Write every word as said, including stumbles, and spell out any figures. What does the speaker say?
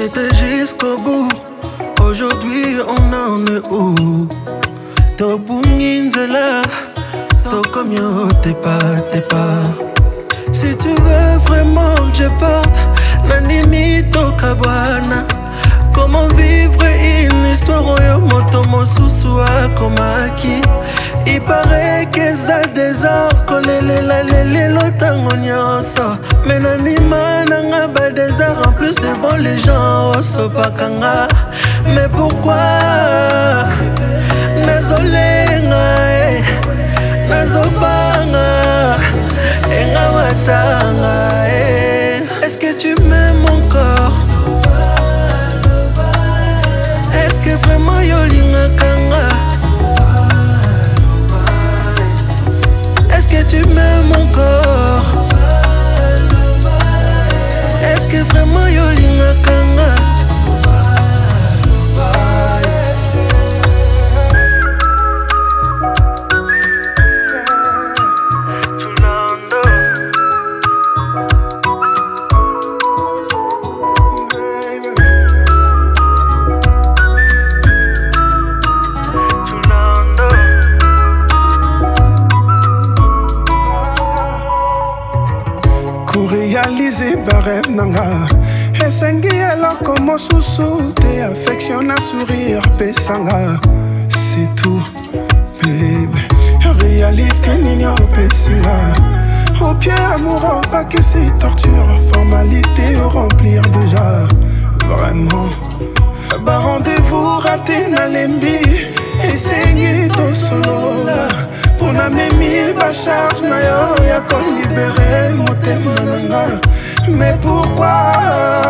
c'était jusqu'au bout. Aujourd'hui on en est où? Tobunginzela, Tokomyo, t'es pas, t'es pas. Si tu veux vraiment que je parte, Nanimi Tokabwana. Comment vivre une histoire oyo moto mosusua comme aki? Il paraît que ça désordre kolele la lele lotango nyonso. Mais nanima nanga ba désordre en plus devant les gens oso pakanga. Mais pourquoi nazolenga eh, nazobanga enga watanga eh. Est-ce que tu m'aimes encore? Est-ce que vraiment yolinga kanga? Est-ce que tu m'aimes encore? Est-ce que vraiment yolinga kanga? Réaliser ma rêve nanga esengi eloko mosusu te affection na sourire pesanga. C'est tout baby. Réalité nini opesinga au pied amoureux pas que c'est torture. Formalité au remplir déjà. Vraiment ba rendez-vous raté na lembi esengi to solo pour na memi ba charge na yo ya ko libérer motema nanga. Mais pourquoi